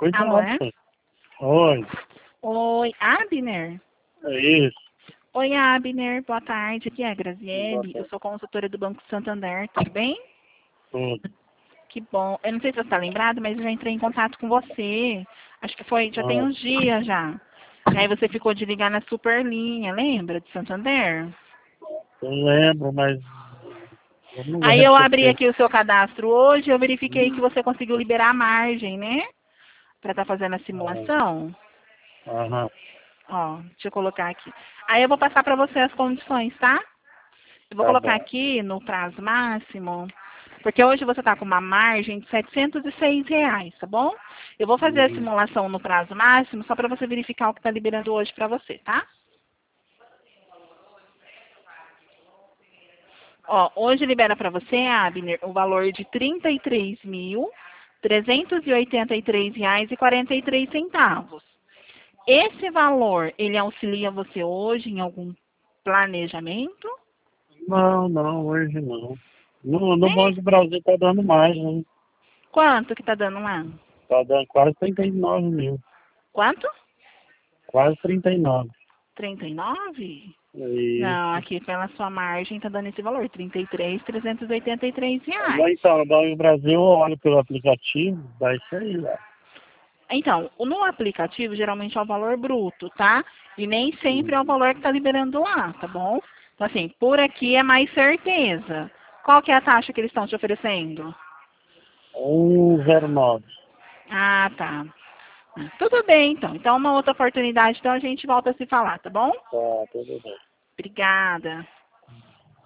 Cuidado, Alô, é? sim. Oi, Oi, Abner? é isso. Oi, Abner, boa tarde. Aqui é a Boa Graziele. Eu tarde. sou consultora do Banco Santander, tudo bem? Tudo. Que bom. Eu não sei se você está lembrado, mas eu já entrei em contato com você. Acho que foi, já tem Ah, uns dias já. E aí você ficou de ligar na Superlinha, lembra, de Santander? eu lembro, mas eu não Aí lembro eu se eu abri fiquei. aqui o seu cadastro hoje, eu verifiquei que você conseguiu liberar a margem, né? Para estar fazendo a Ah, simulação. aham, Ó, deixa eu colocar aqui. Aí eu vou passar para você as condições, tá? Eu vou tá colocar bom. aqui no prazo máximo, porque hoje você está com uma margem de R$ 706, tá bom? Eu vou fazer a Uhum. simulação no prazo máximo só para você verificar o que está liberando hoje para você, tá? Ó, hoje libera para você, Abner, o valor de R$ 33.383,43. Esse valor, ele auxilia você hoje em algum planejamento? Não, não, hoje não. No Né? Banco do Brasil tá dando mais, né? Quanto que tá dando lá? Tá dando quase 39 mil. Quanto? Quase 39. 39? Não, Isso. aqui pela sua margem tá dando esse valor, R$ 33.383. Mas então, no Banco do Brasil eu olho pelo aplicativo, dá isso aí, lá. Então, no aplicativo geralmente é o valor bruto, tá? E nem sempre é o Uhum. valor que tá liberando lá, tá bom? Então assim, por aqui é mais certeza. Qual que é a taxa que eles estão te oferecendo? 109. Ah, tá. Tudo bem, então. Então, uma outra oportunidade, então a gente volta a se falar, tá bom? Tá, tudo bem. Obrigada.